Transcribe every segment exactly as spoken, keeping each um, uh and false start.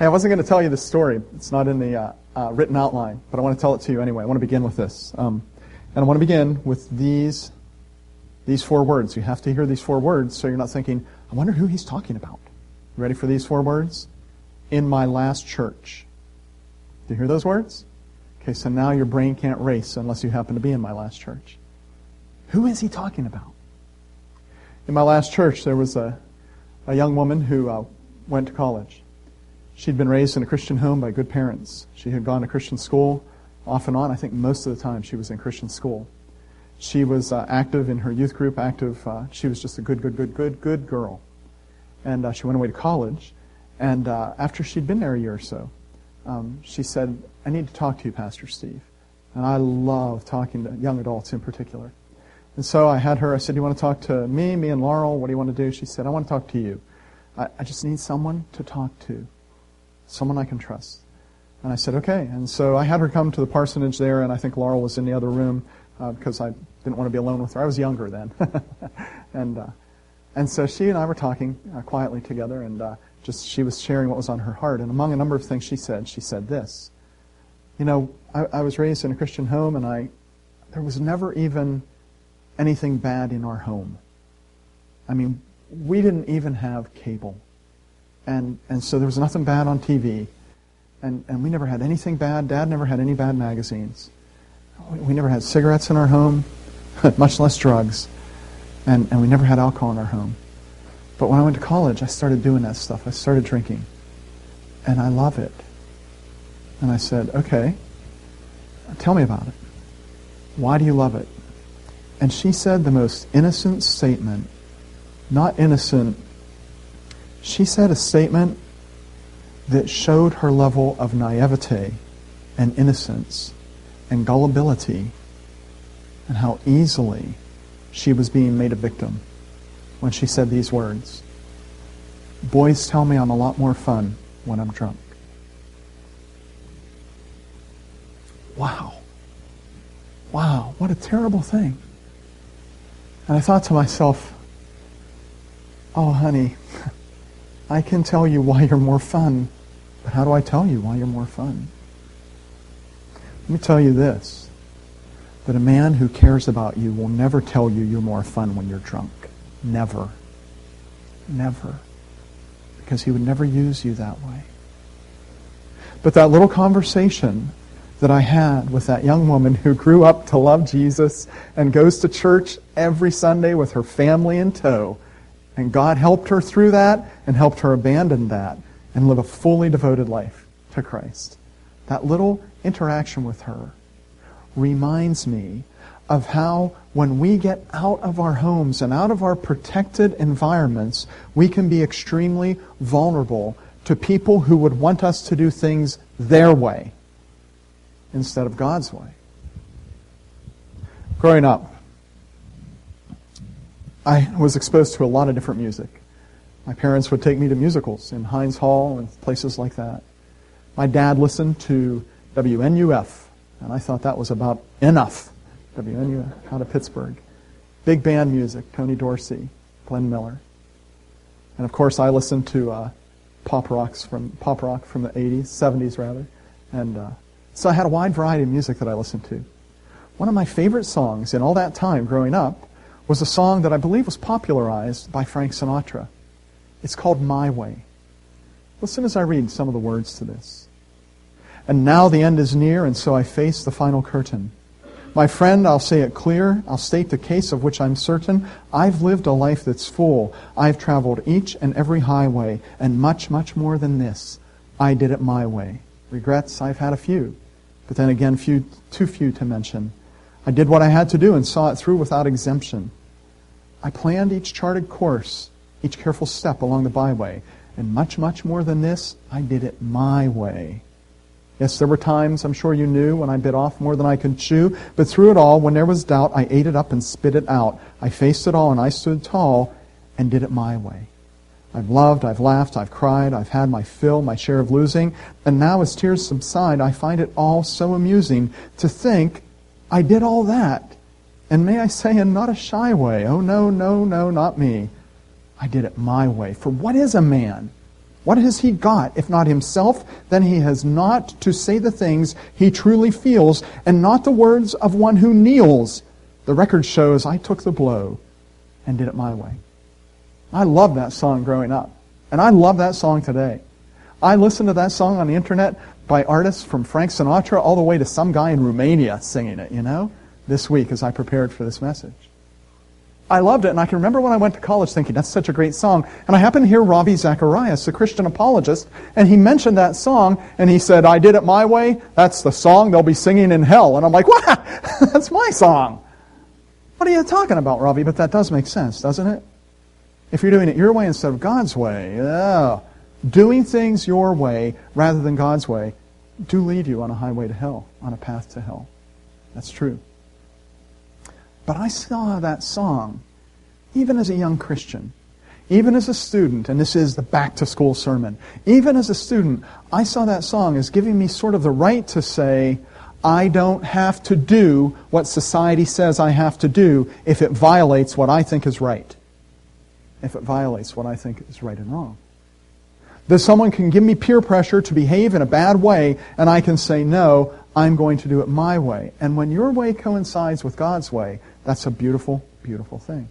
Hey, I wasn't going to tell you this story. It's not in the uh, uh, written outline, but I want to tell it to you anyway. I want to begin with this. Um, and I want to begin with these, these four words. You have to hear these four words so you're not thinking, I wonder who he's talking about. You ready for these four words? In my last church. Do you hear those words? Okay, so now your brain can't race unless you happen to be in my last church. Who is he talking about? In my last church, there was a, a young woman who uh, went to college. She'd been raised in a Christian home by good parents. She had gone to Christian school off and on. I think most of the time she was in Christian school. She was uh, active in her youth group, active. Uh, she was just a good, good, good, good, good girl. And uh, she went away to college. And uh, after she'd been there a year or so, um, she said, I need to talk to you, Pastor Steve. And I love talking to young adults in particular. And so I had her, I said, do you want to talk to me, me and Laurel? What do you want to do? She said, I want to talk to you. I, I just need someone to talk to. Someone I can trust. And I said, okay. And so I had her come to the parsonage there, and I think Laurel was in the other room uh, because I didn't want to be alone with her. I was younger then. and uh, and so she and I were talking uh, quietly together, and uh, just she was sharing what was on her heart. And among a number of things she said, she said this. You know, I, I was raised in a Christian home, and I there was never even anything bad in our home. I mean, we didn't even have cable. And and so there was nothing bad on T V. And and we never had anything bad. Dad never had any bad magazines. We never had cigarettes in our home, much less drugs. And, and we never had alcohol in our home. But when I went to college, I started doing that stuff. I started drinking. And I love it. And I said, okay, tell me about it. Why do you love it? And she said the most innocent statement, not innocent, she said a statement that showed her level of naivete and innocence and gullibility and how easily she was being made a victim when she said these words. Boys tell me I'm a lot more fun when I'm drunk. Wow. Wow, what a terrible thing. And I thought to myself, oh, honey, I can tell you why you're more fun, but how do I tell you why you're more fun? Let me tell you this, that a man who cares about you will never tell you you're more fun when you're drunk. Never. Never. Because he would never use you that way. But that little conversation that I had with that young woman who grew up to love Jesus and goes to church every Sunday with her family in tow, and God helped her through that and helped her abandon that and live a fully devoted life to Christ. That little interaction with her reminds me of how when we get out of our homes and out of our protected environments, we can be extremely vulnerable to people who would want us to do things their way instead of God's way. Growing up, I was exposed to a lot of different music. My parents would take me to musicals in Heinz Hall and places like that. My dad listened to W N U F, and I thought that was about enough. W N U F out of Pittsburgh. Big band music, Tony Dorsey, Glenn Miller. And of course I listened to uh, pop rocks from pop rock from the eighties, seventies rather. And uh, so I had a wide variety of music that I listened to. One of my favorite songs in all that time growing up was a song that I believe was popularized by Frank Sinatra. It's called My Way. Listen as I read some of the words to this. And now the end is near, and so I face the final curtain. My friend, I'll say it clear, I'll state the case of which I'm certain. I've lived a life that's full. I've traveled each and every highway, and much, much more than this. I did it my way. Regrets, I've had a few, but then again, few, too few to mention. I did what I had to do and saw it through without exemption. I planned each charted course, each careful step along the byway, and much, much more than this, I did it my way. Yes, there were times, I'm sure you knew, when I bit off more than I could chew, but through it all, when there was doubt, I ate it up and spit it out. I faced it all and I stood tall and did it my way. I've loved, I've laughed, I've cried, I've had my fill, my share of losing, and now as tears subside, I find it all so amusing to think I did all that. And may I say in not a shy way, oh no, no, no, not me. I did it my way. For what is a man What has he got, if not himself? Then he has not to say the things he truly feels, and not the words of one who kneels. The record shows, I took the blow and did it my way. I loved that song growing up, and I love that song today. I listened to that song on the internet by artists from Frank Sinatra all the way to some guy in Romania singing it, you know, this week as I prepared for this message. I loved it, and I can remember when I went to college thinking, that's such a great song. And I happened to hear Ravi Zacharias, a Christian apologist, and he mentioned that song, and he said, I did it my way. That's the song they'll be singing in hell. And I'm like, what? That's my song. What are you talking about, Ravi? But that does make sense, doesn't it? If you're doing it your way instead of God's way, yeah. Doing things your way rather than God's way do lead you on a highway to hell, on a path to hell. That's true. But I saw that song, even as a young Christian, even as a student, and this is the back-to-school sermon, even as a student, I saw that song as giving me sort of the right to say, I don't have to do what society says I have to do if it violates what I think is right. If it violates what I think is right and wrong. That someone can give me peer pressure to behave in a bad way, and I can say, no, I'm going to do it my way. And when your way coincides with God's way, that's a beautiful, beautiful thing.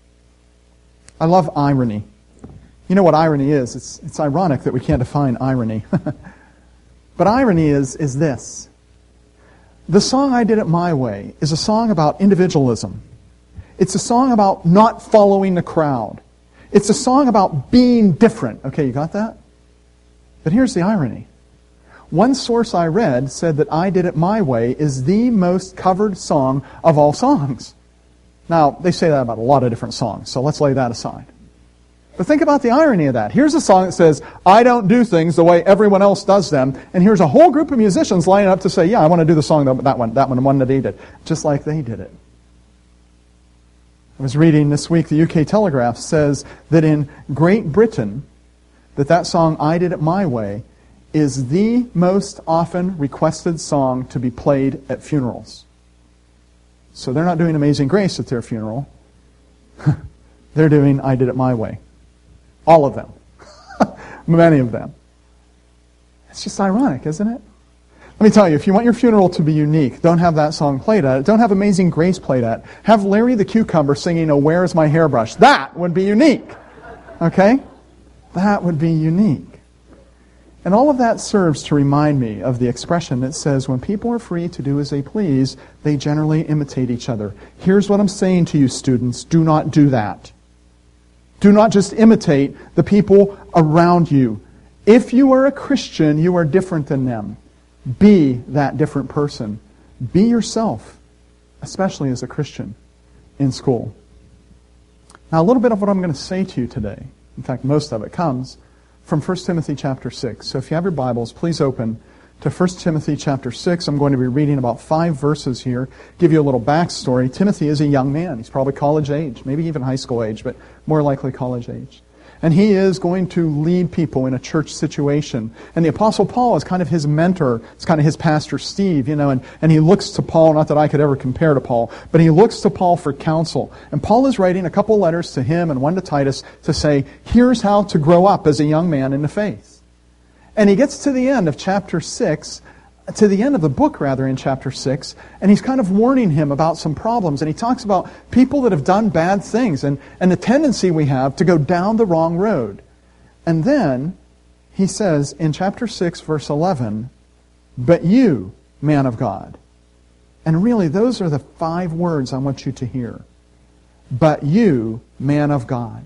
I love irony. You know what irony is? It's, it's ironic that we can't define irony. But irony is, is this. The song I Did It My Way is a song about individualism. It's a song about not following the crowd. It's a song about being different. Okay, you got that? But here's the irony. One source I read said that I Did It My Way is the most covered song of all songs. Now, they say that about a lot of different songs, so let's lay that aside. But think about the irony of that. Here's a song that says, I don't do things the way everyone else does them, and here's a whole group of musicians lining up to say, yeah, I want to do the song, that one, that one, the one that he did, just like they did it. I was reading this week, the U K Telegraph says that in Great Britain, that that song, I Did It My Way, is the most often requested song to be played at funerals. So they're not doing Amazing Grace at their funeral. They're doing I Did It My Way. All of them. Many of them. It's just ironic, isn't it? Let me tell you, if you want your funeral to be unique, don't have that song played at it. Don't have Amazing Grace played at it. Have Larry the Cucumber singing, Oh, Where's My Hairbrush? That would be unique. Okay? That would be unique. And all of that serves to remind me of the expression that says, when people are free to do as they please, they generally imitate each other. Here's what I'm saying to you, students. Do not do that. Do not just imitate the people around you. If you are a Christian, you are different than them. Be that different person. Be yourself, especially as a Christian in school. Now, a little bit of what I'm going to say to you today, in fact, most of it comes from First Timothy chapter six. So if you have your Bibles, please open to First Timothy chapter six. I'm going to be reading about five verses here, give you a little backstory. Timothy is a young man. He's probably college age, maybe even high school age, but more likely college age. And he is going to lead people in a church situation. And the Apostle Paul is kind of his mentor. It's kind of his pastor Steve, you know, and, and he looks to Paul, not that I could ever compare to Paul, but he looks to Paul for counsel. And Paul is writing a couple letters to him and one to Titus to say, here's how to grow up as a young man in the faith. And he gets to the end of chapter six, to the end of the book, rather, in chapter six, and he's kind of warning him about some problems. And he talks about people that have done bad things and, and the tendency we have to go down the wrong road. And then he says in chapter six, verse eleven, but you, man of God. And really, those are the five words I want you to hear. But you, man of God.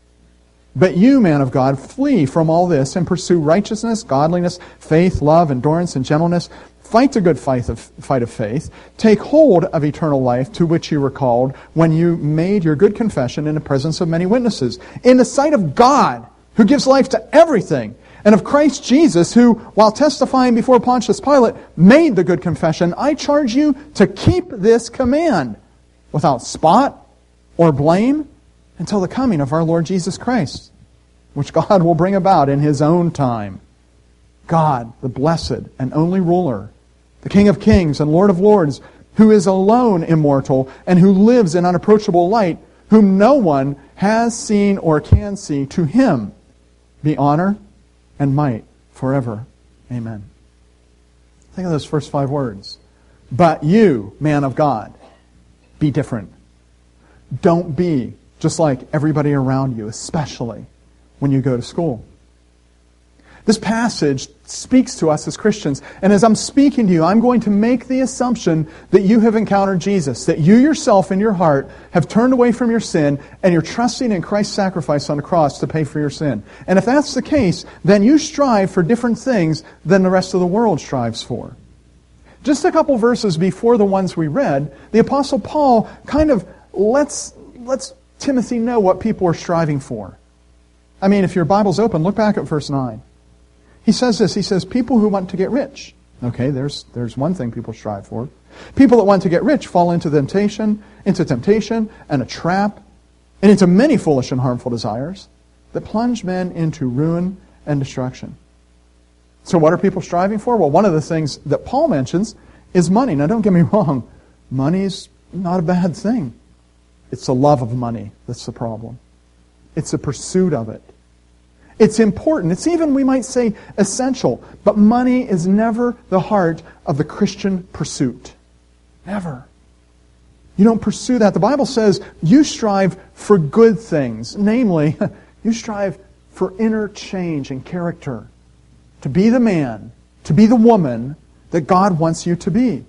But you, man of God, flee from all this and pursue righteousness, godliness, faith, love, endurance, and gentleness. Fight the good fight of, fight of faith. Take hold of eternal life to which you were called when you made your good confession in the presence of many witnesses. In the sight of God, who gives life to everything, and of Christ Jesus, who, while testifying before Pontius Pilate, made the good confession, I charge you to keep this command without spot or blame until the coming of our Lord Jesus Christ, which God will bring about in His own time. God, the blessed and only ruler, the King of kings and Lord of lords, who is alone immortal and who lives in unapproachable light, whom no one has seen or can see, to Him be honor and might forever. Amen. Think of those first five words. But you, man of God, be different. Don't be just like everybody around you, especially when you go to school. This passage speaks to us as Christians, and as I'm speaking to you, I'm going to make the assumption that you have encountered Jesus, that you yourself in your heart have turned away from your sin, and you're trusting in Christ's sacrifice on the cross to pay for your sin. And if that's the case, then you strive for different things than the rest of the world strives for. Just a couple verses before the ones we read, the Apostle Paul kind of lets, lets Timothy know what people are striving for. I mean, if your Bible's open, look back at verse nine. He says this, he says, people who want to get rich. Okay, there's there's one thing people strive for. People that want to get rich fall into temptation, into temptation and a trap, and into many foolish and harmful desires that plunge men into ruin and destruction. So what are people striving for? Well, one of the things that Paul mentions is money. Now don't get me wrong, money's not a bad thing. It's the love of money that's the problem. It's the pursuit of it. It's important. It's even, we might say, essential. But money is never the heart of the Christian pursuit. Never. You don't pursue that. The Bible says you strive for good things. Namely, you strive for inner change and character. To be the man, to be the woman that God wants you to be.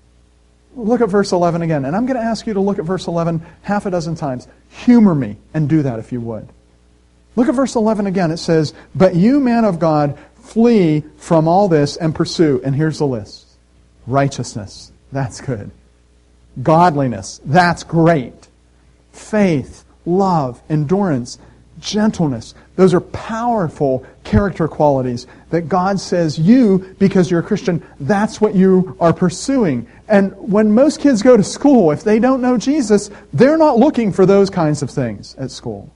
Look at verse eleven again. And I'm going to ask you to look at verse eleven half a dozen times. Humor me and do that if you would. Look at verse eleven again. It says, but you, man of God, flee from all this and pursue. And here's the list. Righteousness. That's good. Godliness. That's great. Faith, love, endurance, gentleness. Those are powerful character qualities that God says you, because you're a Christian, that's what you are pursuing. And when most kids go to school, if they don't know Jesus, they're not looking for those kinds of things at school.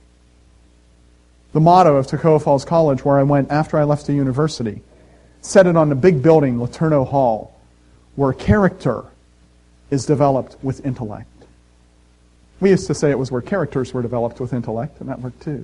The motto of Toccoa Falls College, where I went after I left the university, said it on the big building, Laterno Hall, where character is developed with intellect. We used to say it was where characters were developed with intellect, and that worked too.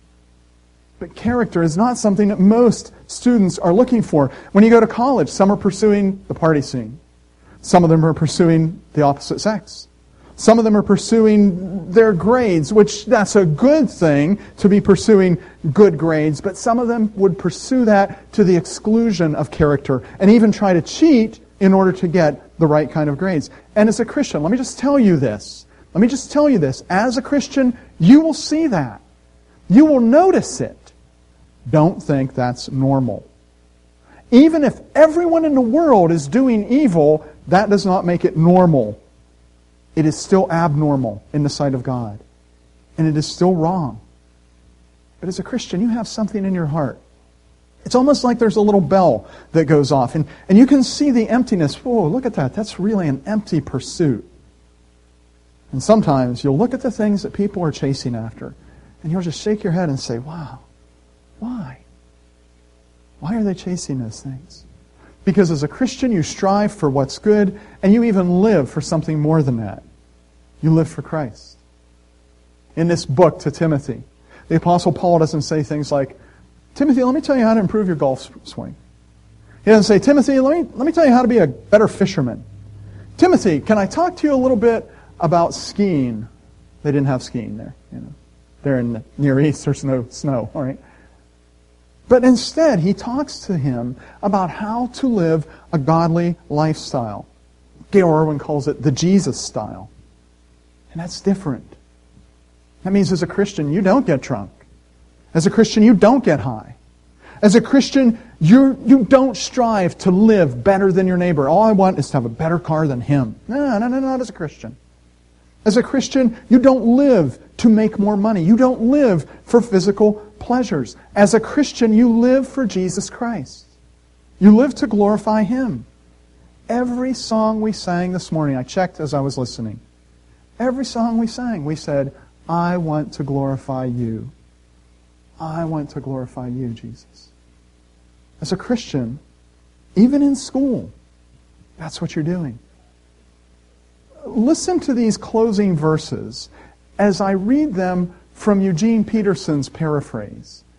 But character is not something that most students are looking for. When you go to college, some are pursuing the party scene. Some of them are pursuing the opposite sex. Some of them are pursuing their grades, which that's a good thing to be pursuing good grades, but some of them would pursue that to the exclusion of character and even try to cheat in order to get the right kind of grades. And as a Christian, let me just tell you this. Let me just tell you this. As a Christian, you will see that. You will notice it. Don't think that's normal. Even if everyone in the world is doing evil, that does not make it normal. It is still abnormal in the sight of God. And it is still wrong. But as a Christian, you have something in your heart. It's almost like there's a little bell that goes off. And, and you can see the emptiness. Whoa, look at that. That's really an empty pursuit. And sometimes you'll look at the things that people are chasing after, and you'll just shake your head and say, wow, why? Why are they chasing those things? Because as a Christian, you strive for what's good, and you even live for something more than that. You live for Christ. In this book to Timothy, the Apostle Paul doesn't say things like, Timothy, let me tell you how to improve your golf swing. He doesn't say, Timothy, let me, let me tell you how to be a better fisherman. Timothy, can I talk to you a little bit about skiing? They didn't have skiing there. You know, they're in the Near East, there's no snow, all right? But instead, he talks to him about how to live a godly lifestyle. Gail Irwin calls it the Jesus style. And that's different. That means as a Christian, you don't get drunk. As a Christian, you don't get high. As a Christian, you you don't strive to live better than your neighbor. All I want is to have a better car than him. No, no, no, not as a Christian. As a Christian, you don't live to make more money. You don't live for physical pleasures. As a Christian, you live for Jesus Christ. You live to glorify Him. Every song we sang this morning, I checked as I was listening. Every song we sang, we said, I want to glorify you. I want to glorify you, Jesus. As a Christian, even in school, that's what you're doing. Listen to these closing verses as I read them from Eugene Peterson's paraphrase.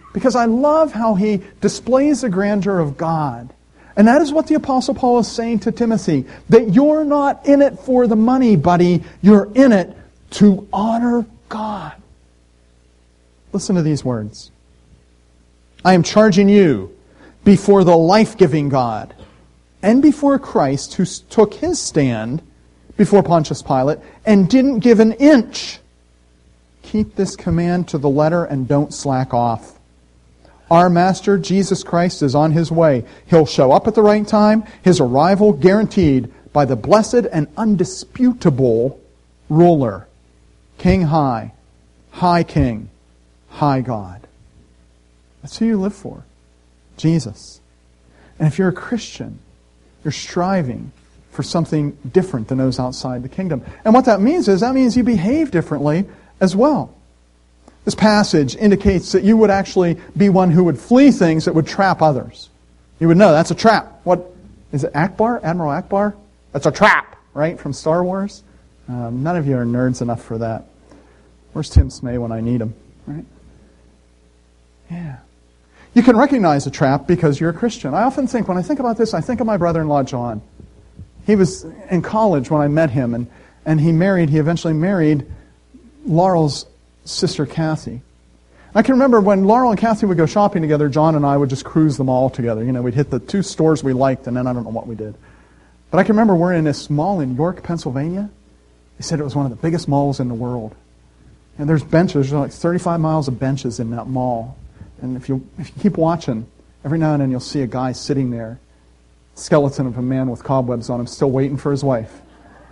because I love how he displays the grandeur of God. And that is what the Apostle Paul is saying to Timothy, that you're not in it for the money, buddy. You're in it to honor God. Listen to these words. I am charging you before the life-giving God and before Christ, who took his stand before Pontius Pilate and didn't give an inch. Keep this command to the letter and don't slack off. Our Master, Jesus Christ, is on his way. He'll show up at the right time, his arrival guaranteed by the blessed and undisputable ruler, King High, High King, High God. That's who you live for, Jesus. And if you're a Christian, you're striving for something different than those outside the kingdom. And what that means is, that means you behave differently as well. This passage indicates that you would actually be one who would flee things that would trap others. You would know, that's a trap. What, is it Akbar? Admiral Akbar? That's a trap, right, from Star Wars? Um, none of you are nerds enough for that. Where's Tim Smay when I need him, right? Yeah. You can recognize a trap because you're a Christian. I often think, when I think about this, I think of my brother-in-law, John. He was in college when I met him, and, and he married, he eventually married Laurel's sister, Kathy. I can remember when Laurel and Kathy would go shopping together, John and I would just cruise them all together. You know, we'd hit the two stores we liked, and then I don't know what we did. But I can remember we're in this mall in York, Pennsylvania. They said it was one of the biggest malls in the world. And there's benches, there's like thirty-five miles of benches in that mall. And if you if you keep watching, every now and then you'll see a guy sitting there, skeleton of a man with cobwebs on him, still waiting for his wife.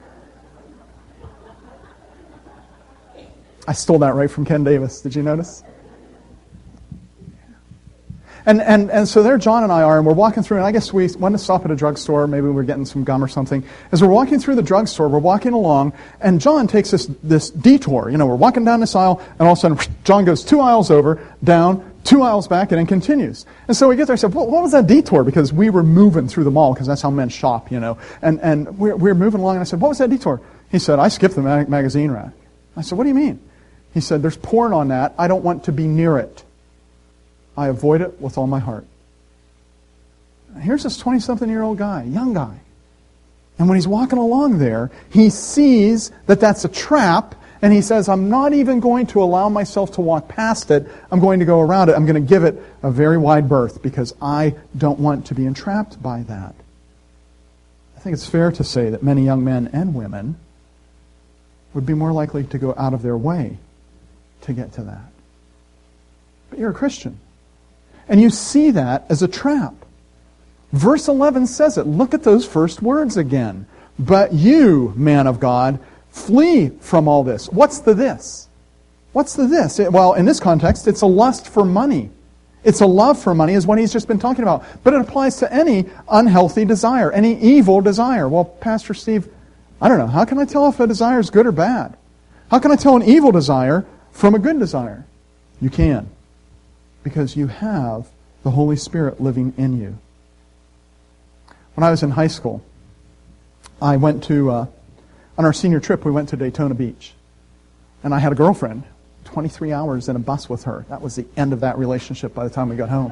I stole that right from Ken Davis. Did you notice? And, and and so there John and I are, and we're walking through, and I guess we went to stop at a drugstore. Maybe we were getting some gum or something. As we're walking through the drugstore, we're walking along, and John takes this, this detour. You know, we're walking down this aisle, and all of a sudden, John goes two aisles over, down, two aisles back, and then continues. And so we get there, I said, well, what was that detour? Because we were moving through the mall, because that's how men shop, you know. And, and we we were moving along, and I said, what was that detour? He said, I skipped the mag- magazine rack. I said, what do you mean? He said, there's porn on that. I don't want to be near it. I avoid it with all my heart. Here's this twenty-something-year-old guy, young guy. And when he's walking along there, he sees that that's a trap, and he says, I'm not even going to allow myself to walk past it. I'm going to go around it. I'm going to give it a very wide berth because I don't want to be entrapped by that. I think it's fair to say that many young men and women would be more likely to go out of their way to get to that. But you're a Christian. And you see that as a trap. Verse eleven says it. Look at those first words again. But you, man of God, flee from all this. What's the this? What's the this? It, well, in this context, it's a lust for money. It's a love for money is what he's just been talking about. But it applies to any unhealthy desire, any evil desire. Well, Pastor Steve, I don't know. How can I tell if a desire is good or bad? How can I tell an evil desire from a good desire? You can. Because you have the Holy Spirit living in you. When I was in high school, I went to, uh, on our senior trip, we went to Daytona Beach. And I had a girlfriend, twenty-three hours in a bus with her. That was the end of that relationship by the time we got home.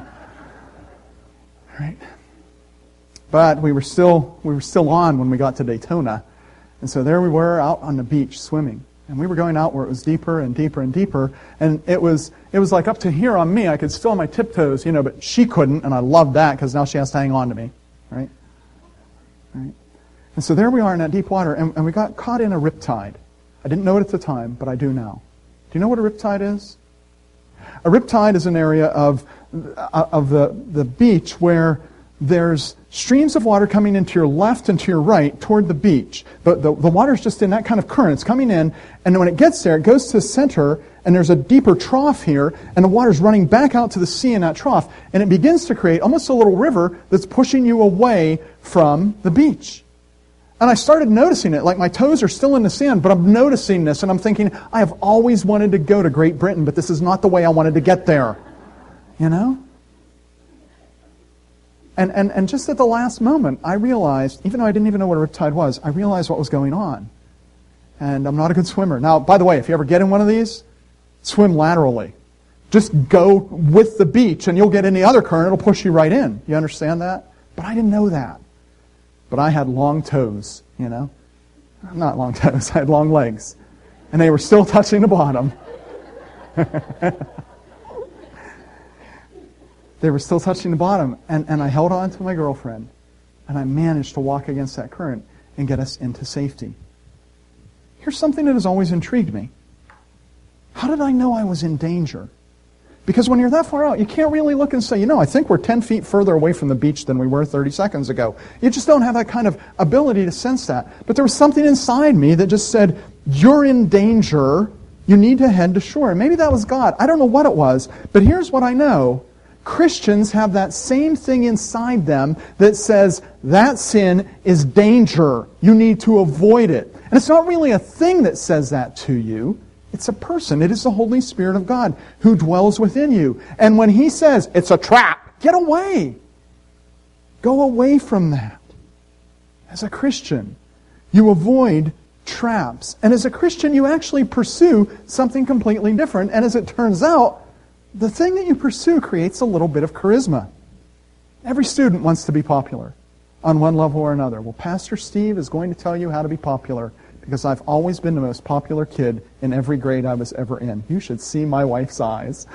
Right? But we were still, we were still on when we got to Daytona. And so there we were out on the beach swimming. And we were going out where it was deeper and deeper and deeper. And it was it was like up to here on me. I could still on my tiptoes, you know, but she couldn't. And I loved that because now she has to hang on to me. Right? Right? And so there we are in that deep water. And, and we got caught in a riptide. I didn't know it at the time, but I do now. Do you know what a riptide is? A riptide is an area of, of the, the beach where there's streams of water coming into your left and to your right toward the beach. But the, the water's just in that kind of current. It's coming in, and when it gets there, it goes to the center, and there's a deeper trough here, and the water's running back out to the sea in that trough. And it begins to create almost a little river that's pushing you away from the beach. And I started noticing it, like my toes are still in the sand, but I'm noticing this, and I'm thinking, I have always wanted to go to Great Britain, but this is not the way I wanted to get there. You know? And, and and just at the last moment, I realized, even though I didn't even know what a riptide was, I realized what was going on. And I'm not a good swimmer. Now, by the way, if you ever get in one of these, swim laterally. just go with the beach and you'll get any other current, it'll push you right in. You understand that? But I didn't know that. But I had long toes, you know. Not long toes, I had long legs. And they were still touching the bottom. They were still touching the bottom. And, and I held on to my girlfriend. And I managed to walk against that current and get us into safety. Here's something that has always intrigued me. How did I know I was in danger? Because when you're that far out, you can't really look and say, you know, I think we're ten feet further away from the beach than we were thirty seconds ago. You just don't have that kind of ability to sense that. But there was something inside me that just said, you're in danger. You need to head to shore. And maybe that was God. I don't know what it was. But here's what I know. Christians have that same thing inside them that says, that sin is danger. You need to avoid it. And it's not really a thing that says that to you. It's a person. It is the Holy Spirit of God who dwells within you. And when He says, it's a trap, get away. Go away from that. As a Christian, you avoid traps. And as a Christian, you actually pursue something completely different. And as it turns out, the thing that you pursue creates a little bit of charisma. Every student wants to be popular on one level or another. Well, Pastor Steve is going to tell you how to be popular because I've always been the most popular kid in every grade I was ever in. You should see my wife's eyes.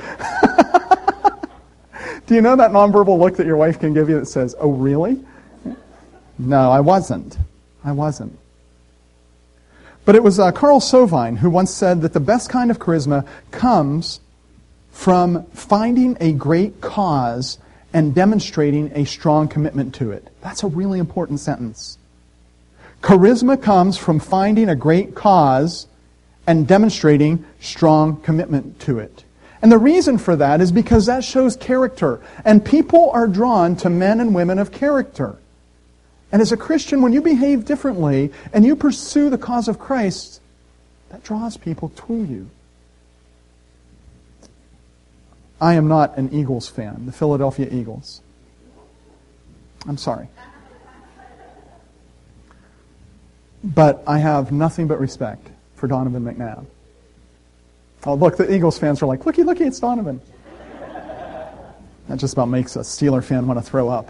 Do you know that nonverbal look that your wife can give you that says, oh, really? No, I wasn't. I wasn't. But it was uh, Carl Sovine who once said that the best kind of charisma comes from finding a great cause and demonstrating a strong commitment to it. That's a really important sentence. Charisma comes from finding a great cause and demonstrating strong commitment to it. And the reason for that is because that shows character. And people are drawn to men and women of character. And as a Christian, when you behave differently and you pursue the cause of Christ, that draws people to you. I am not an Eagles fan, the Philadelphia Eagles. I'm sorry. But I have nothing but respect for Donovan McNabb. Oh, look, the Eagles fans are like, looky, looky, it's Donovan. That just about makes a Steeler fan want to throw up.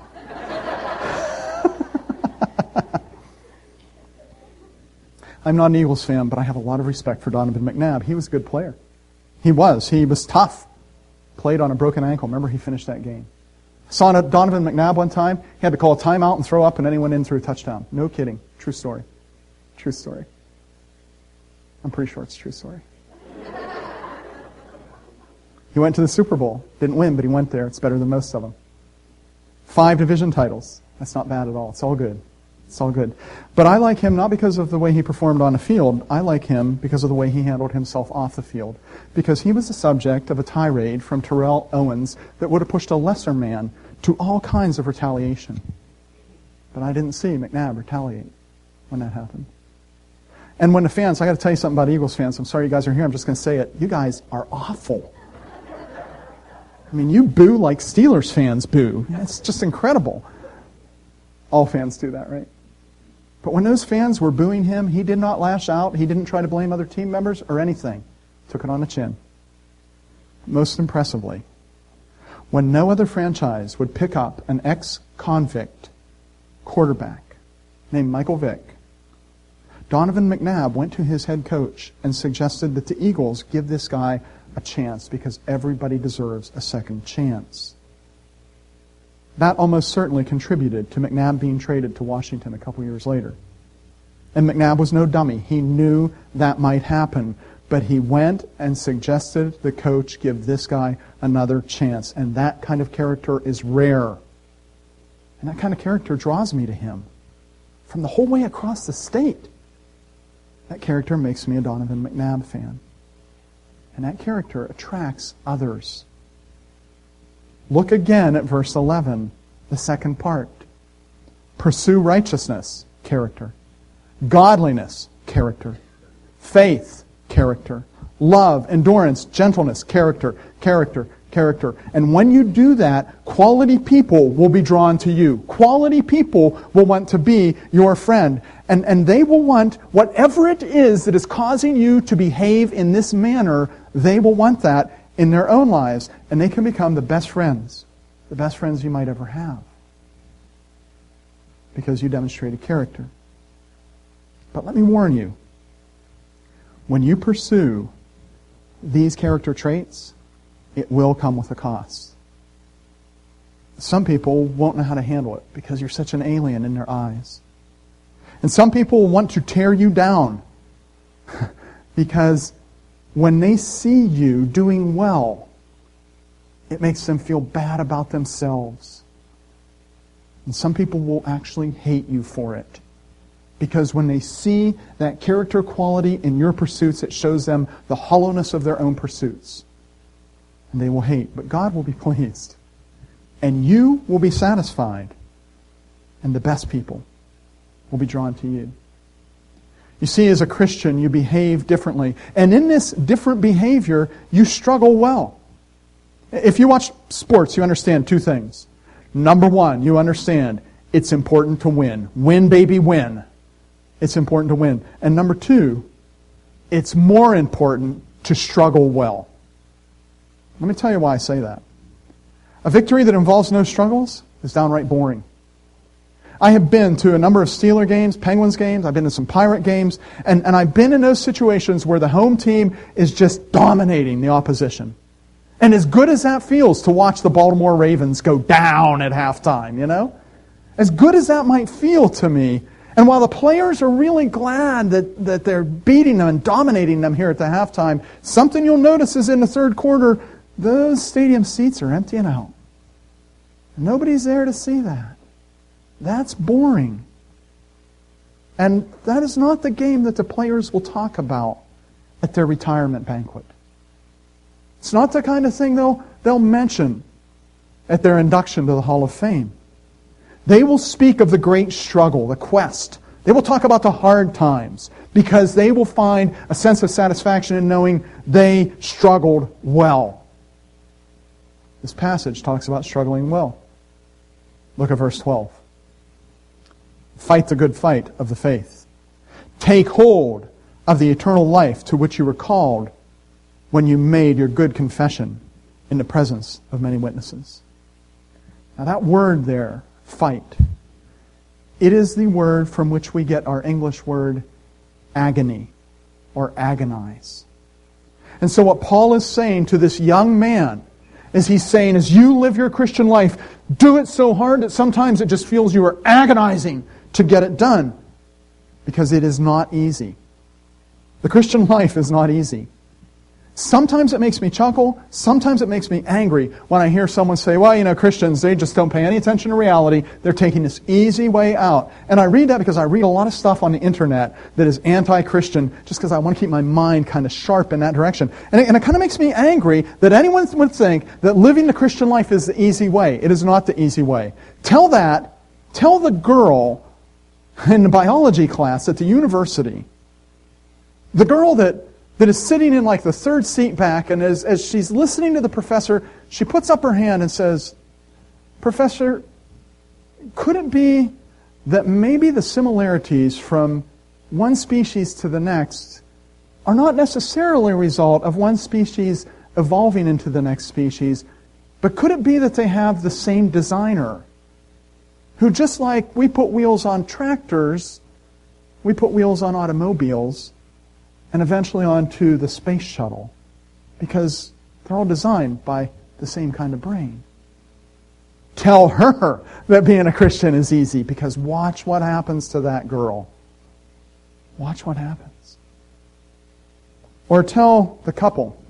I'm not an Eagles fan, but I have a lot of respect for Donovan McNabb. He was a good player. He was. He was tough. Played on a broken ankle. Remember, he finished that game. Saw Donovan McNabb one time. He had to call a timeout and throw up, and then he went in through a touchdown. No kidding. True story. True story. I'm pretty sure it's a true story. He went to the Super Bowl. Didn't win, but he went there. It's better than most of them. Five division titles. That's not bad at all. It's all good. It's all good. But I like him not because of the way he performed on the field. I like him because of the way he handled himself off the field. Because he was the subject of a tirade from Terrell Owens that would have pushed a lesser man to all kinds of retaliation. But I didn't see McNabb retaliate when that happened. And when the fans, I got to tell you something about Eagles fans. I'm sorry you guys are here. I'm just going to say it. You guys are awful. I mean, you boo like Steelers fans boo. It's just incredible. All fans do that, right? But when those fans were booing him, he did not lash out. He didn't try to blame other team members or anything. Took it on the chin. Most impressively, when no other franchise would pick up an ex-convict quarterback named Michael Vick, Donovan McNabb went to his head coach and suggested that the Eagles give this guy a chance because everybody deserves a second chance. That almost certainly contributed to McNabb being traded to Washington a couple years later. And McNabb was no dummy. He knew that might happen. But he went and suggested the coach give this guy another chance. And that kind of character is rare. And that kind of character draws me to him. From the whole way across the state. That character makes me a Donovan McNabb fan. And that character attracts others. Look again at verse eleven, the second part. Pursue righteousness, character. Godliness, character. Faith, character. Love, endurance, gentleness, character, character, character. And when you do that, quality people will be drawn to you. Quality people will want to be your friend. And, and they will want whatever it is that is causing you to behave in this manner, they will want that in their own lives, and they can become the best friends, the best friends you might ever have, because you demonstrated character. But let me warn you, when you pursue these character traits, it will come with a cost. Some people won't know how to handle it because you're such an alien in their eyes. And some people want to tear you down because when they see you doing well, it makes them feel bad about themselves. And some people will actually hate you for it. Because when they see that character quality in your pursuits, it shows them the hollowness of their own pursuits. And they will hate. But God will be pleased. And you will be satisfied. And the best people will be drawn to you. You see, as a Christian, you behave differently. And in this different behavior, you struggle well. If you watch sports, you understand two things. Number one, you understand it's important to win. Win, baby, win. It's important to win. And number two, it's more important to struggle well. Let me tell you why I say that. A victory that involves no struggles is downright boring. I have been to a number of Steeler games, Penguins games, I've been to some Pirate games, and, and I've been in those situations where the home team is just dominating the opposition. And as good as that feels to watch the Baltimore Ravens go down at halftime, you know? As good as that might feel to me, and while the players are really glad that, that they're beating them and dominating them here at the halftime, something you'll notice is in the third quarter, those stadium seats are emptying out. Nobody's there to see that. That's boring. And that is not the game that the players will talk about at their retirement banquet. It's not the kind of thing they'll, they'll mention at their induction to the Hall of Fame. They will speak of the great struggle, the quest. They will talk about the hard times because they will find a sense of satisfaction in knowing they struggled well. This passage talks about struggling well. Look at verse twelve. Fight the good fight of the faith. Take hold of the eternal life to which you were called when you made your good confession in the presence of many witnesses. Now that word there, fight, it is the word from which we get our English word agony or agonize. And so what Paul is saying to this young man is he's saying, as you live your Christian life, do it so hard that sometimes it just feels you are agonizing to get it done. Because it is not easy. The Christian life is not easy. Sometimes it makes me chuckle, sometimes it makes me angry when I hear someone say, well, you know, Christians, they just don't pay any attention to reality. They're taking this easy way out. And I read that because I read a lot of stuff on the internet that is anti-Christian just because I want to keep my mind kind of sharp in that direction. And it, and it kind of makes me angry that anyone would think that living the Christian life is the easy way. It is not the easy way. Tell that, tell the girl in the biology class at the university, the girl that that is sitting in like the third seat back, and as, as she's listening to the professor, she puts up her hand and says, Professor, could it be that maybe the similarities from one species to the next are not necessarily a result of one species evolving into the next species, but could it be that they have the same designer, who just like we put wheels on tractors, we put wheels on automobiles, and eventually onto the space shuttle, because they're all designed by the same kind of brain. Tell her that being a Christian is easy, because watch what happens to that girl. Watch what happens. Or tell the couple,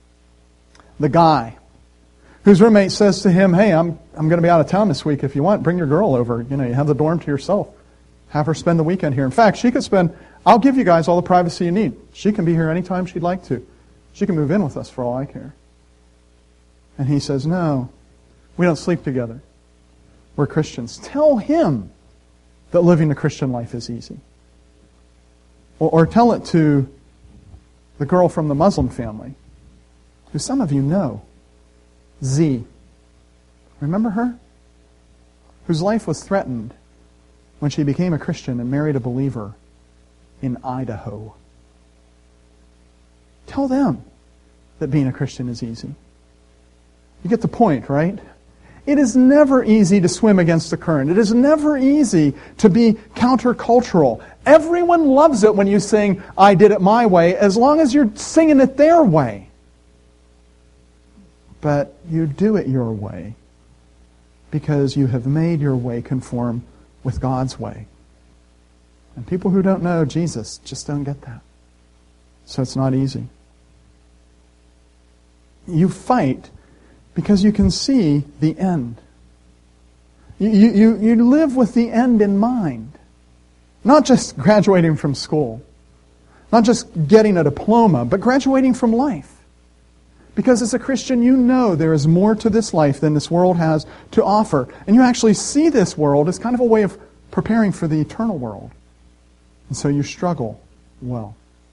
the guy, whose roommate says to him, hey, I'm I'm going to be out of town this week. If you want, bring your girl over. You know, you have the dorm to yourself. Have her spend the weekend here. In fact, she could spend... I'll give you guys all the privacy you need. She can be here anytime she'd like to. She can move in with us for all I care. And he says, no, we don't sleep together. We're Christians. Tell him that living the Christian life is easy. Or, or tell it to the girl from the Muslim family, who some of you know, Z. Remember her? Whose life was threatened when she became a Christian and married a believer in Idaho. Tell them that being a Christian is easy. You get the point, right? It is never easy to swim against the current. It is never easy to be countercultural. Everyone loves it when you sing, I did it my way, as long as you're singing it their way. But you do it your way because you have made your way conform with God's way. And people who don't know Jesus just don't get that. So it's not easy. You fight because you can see the end. You, you, you live with the end in mind. Not just graduating from school. Not just getting a diploma, but graduating from life. Because as a Christian, you know there is more to this life than this world has to offer. And you actually see this world as kind of a way of preparing for the eternal world. And so you struggle well.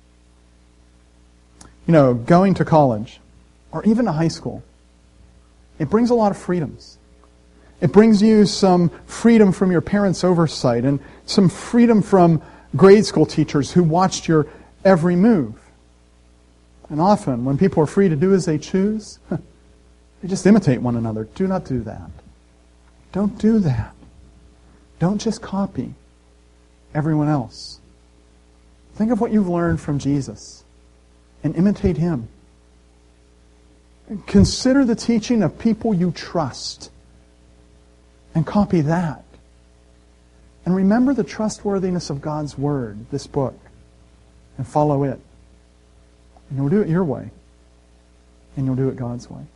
You know, going to college, or even to high school, it brings a lot of freedoms. It brings you some freedom from your parents' oversight and some freedom from grade school teachers who watched your every move. And often, when people are free to do as they choose, they just imitate one another. Do not do that. Don't do that. Don't just copy everyone else. Think of what you've learned from Jesus and imitate Him. Consider the teaching of people you trust and copy that. And remember the trustworthiness of God's Word, this book, and follow it. And you'll do it your way, and you'll do it God's way.